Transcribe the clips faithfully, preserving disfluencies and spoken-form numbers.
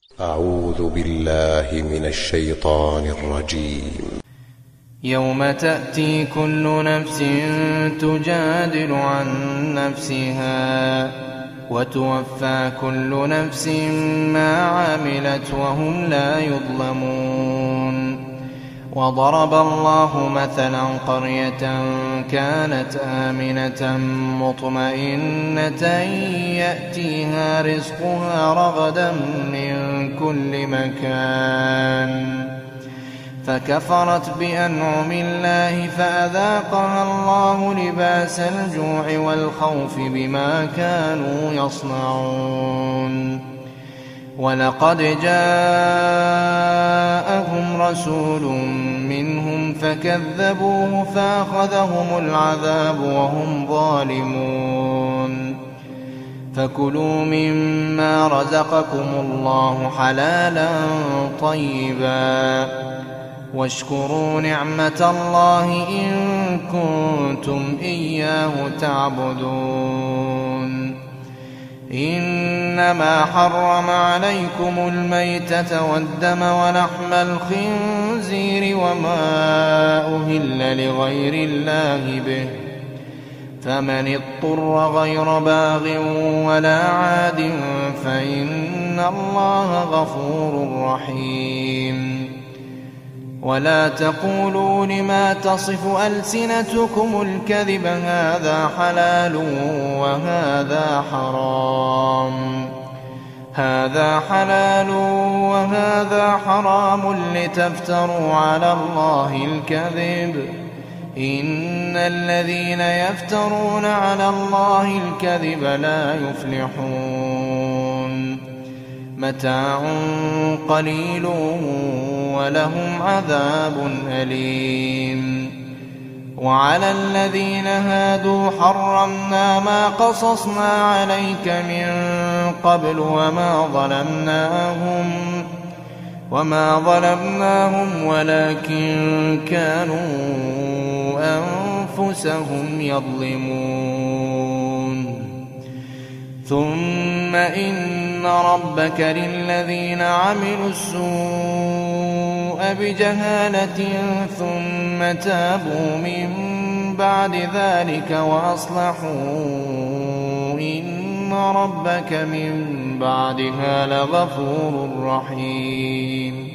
أعوذ بالله من الشيطان الرجيم. يوم تأتي كل نفس تجادل عن نفسها وتوفى كل نفس ما عملت وهم لا يظلمون. وضرب الله مثلا قرية كانت آمنة مطمئنة يأتيها رزقها رغدا من كل مكان فكفرت بأنعم الله فأذاقها الله لباس الجوع والخوف بما كانوا يصنعون. ولقد جاءهم رسول منهم فكذبوه فأخذهم العذاب وهم ظالمون. فكلوا مما رزقكم الله حلالا طيبا واشكروا نعمة الله إن كنتم إياه تعبدون. إنما حرم عليكم الميتة والدم ولحم الخنزير وما أهل لغير الله به فمن اضطر غير باغ ولا عاد فإن الله غفور رحيم. ولا تقولوا لما تصف ألسنتكم الكذب هذا حلال وهذا حرام هذا حلال وهذا حرام لتفتروا على الله الكذب إن الذين يفترون على الله الكذب لا يفلحون. متاع قليل ولهم عذاب أليم. وعلى الذين هادوا حرمنا ما قصصنا عليك من قبل وما ظلمناهم وما ظلمناهم ولكن كانوا أنفسهم يظلمون. ثم إن ربك للذين عملوا السوء بجهالة ثم تابوا من بعد ذلك وأصلحوا إن ربك من بعدها لغفور رحيم.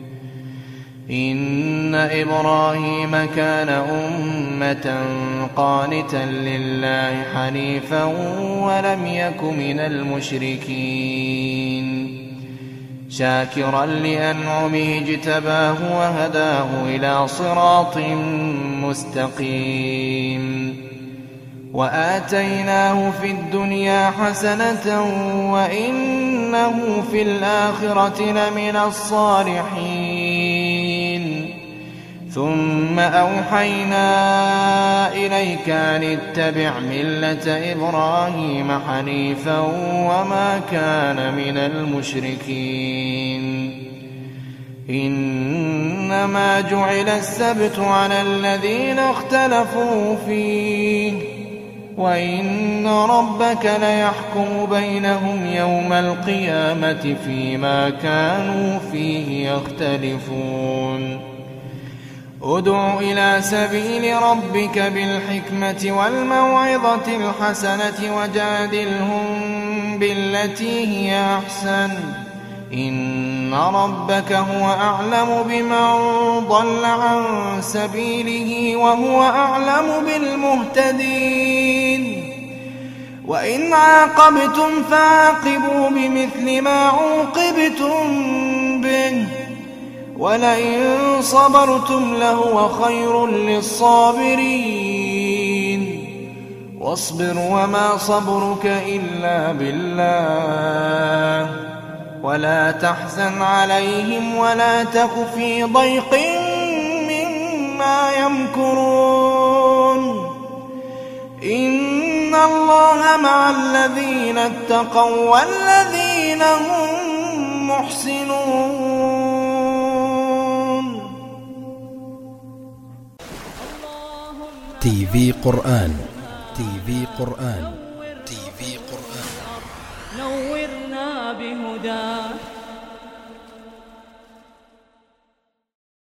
إن إبراهيم كان أمة قانتا لله حنيفا ولم يك من المشركين شاكرا لأنعمه اجتباه وهداه إلى صراط مستقيم. وآتيناه في الدنيا حسنة وإنه في الآخرة لمن الصالحين. ثم أوحينا إليك أن اتبع ملة إبراهيم حنيفا وما كان من المشركين. إنما جعل السبت على الذين اختلفوا فيه وإن ربك ليحكم بينهم يوم القيامة فيما كانوا فيه يختلفون. ادع إلى سبيل ربك بالحكمة والموعظة الحسنة وجادلهم بالتي هي أحسن إن ربك هو أعلم بمن ضل عن سبيله وهو أعلم بالمهتدين. وإن عاقبتم فعاقبوا بمثل ما عوقبتم به ولئن صبرتم لهو خير للصابرين. واصبر وما صبرك إلا بالله ولا تحزن عليهم ولا تك في ضيق مما يمكرون. إن الله مع الذين اتقوا والذين هم محسنون. تي في قرآن تي في قرآن تي في قرآن نورنا بهداك